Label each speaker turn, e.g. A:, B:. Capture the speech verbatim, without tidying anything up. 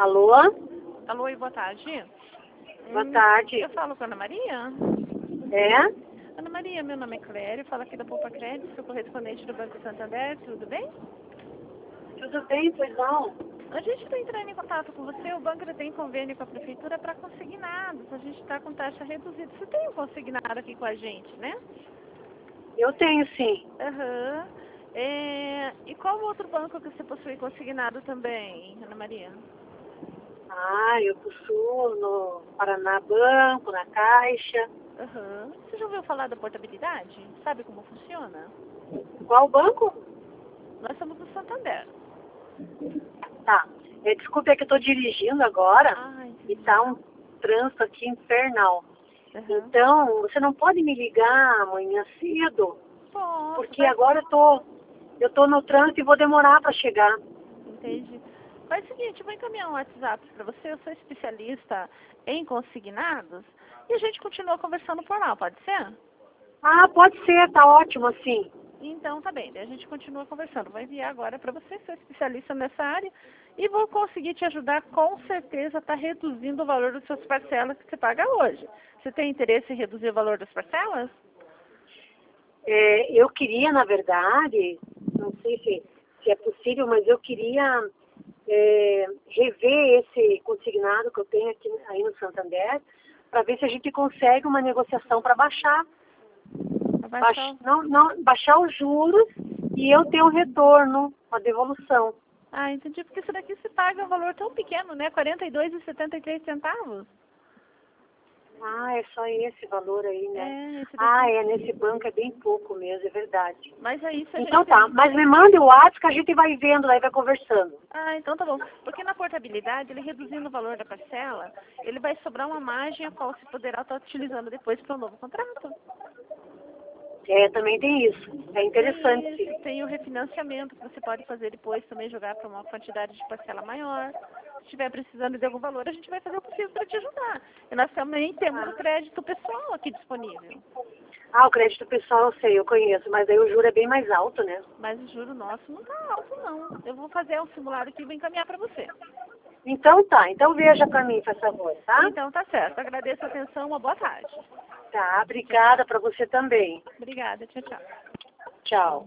A: Alô?
B: Alô, e boa tarde.
A: Boa
B: Hum,
A: tarde.
B: Eu falo com a Ana Maria.
A: É?
B: Ana Maria, meu nome é Clério, falo aqui da Poupa Crédito, sou correspondente do Banco Santander, tudo bem?
A: Tudo bem, pois não?
B: A gente está entrando em contato com você, o banco já tem convênio com a prefeitura para consignados, a gente está com taxa reduzida. Você tem um consignado aqui com a gente, né?
A: Eu tenho sim.
B: Aham. É, E qual outro banco que você possui consignado também, Ana Maria?
A: Ah, eu possuo no Paraná Banco, na Caixa.
B: Aham. Você já ouviu falar da portabilidade? Sabe como funciona?
A: Qual banco?
B: Nós somos do Santander.
A: Tá. É, desculpe, é que eu tô dirigindo agora
B: Ah,
A: e
B: entendi.
A: tá um trânsito aqui infernal.
B: Aham.
A: Então, você não pode me ligar amanhã cedo,
B: Posso,
A: porque
B: faz...
A: agora eu tô, eu tô no trânsito e vou demorar para chegar.
B: Entendi. Faz o seguinte, eu vou encaminhar um WhatsApp para você, eu sou especialista em consignados, e a gente continua conversando por lá, pode ser?
A: Ah, pode ser, tá ótimo assim.
B: Então tá bem, daí a gente continua conversando. Vou enviar agora para você, sou especialista nessa área, e vou conseguir te ajudar com certeza a estar reduzindo o valor das suas parcelas que você paga hoje. Você tem interesse em reduzir o valor das parcelas?
A: É, eu queria, na verdade, não sei se, se é possível, mas eu queria é, rever esse consignado que eu tenho aqui aí no Santander, para ver se a gente consegue uma negociação para baixar,
B: Vai
A: baix,
B: só...
A: não, não, baixar os juros e eu ter um retorno, uma devolução.
B: Ah, entendi, porque isso daqui se paga um valor tão pequeno, né? quarenta e dois reais e setenta e três centavos.
A: Ah, é só esse valor aí, né?
B: É, esse
A: Ah,
B: daqui.
A: é, nesse banco é bem pouco mesmo, é verdade.
B: Mas aí se a
A: Então
B: gente...
A: tá, mas me mande o WhatsApp que a gente vai vendo, aí vai conversando.
B: Ah, então tá bom. Porque na portabilidade, ele reduzindo o valor da parcela, ele vai sobrar uma margem a qual se poderá estar utilizando depois para um novo contrato.
A: É, também tem isso. É interessante,
B: Tem
A: sim.
B: isso, tem o refinanciamento que você pode fazer depois também, jogar para uma quantidade de parcela maior. Se estiver precisando de algum valor, a gente vai fazer o possível para te ajudar. E nós também temos o
A: Ah.
B: crédito pessoal aqui disponível.
A: Ah, o crédito pessoal eu sei, eu conheço, mas aí o juro é bem mais alto, né?
B: Mas o juro nosso não está alto, não. Eu vou fazer um simulado aqui e vou encaminhar para você.
A: Então tá, então veja pra mim, por favor, tá?
B: Então tá certo. Agradeço a atenção. Uma boa tarde.
A: Tá,
B: Tchau, tchau.
A: obrigada pra você também.
B: Obrigada. Tchau, tchau.
A: Tchau.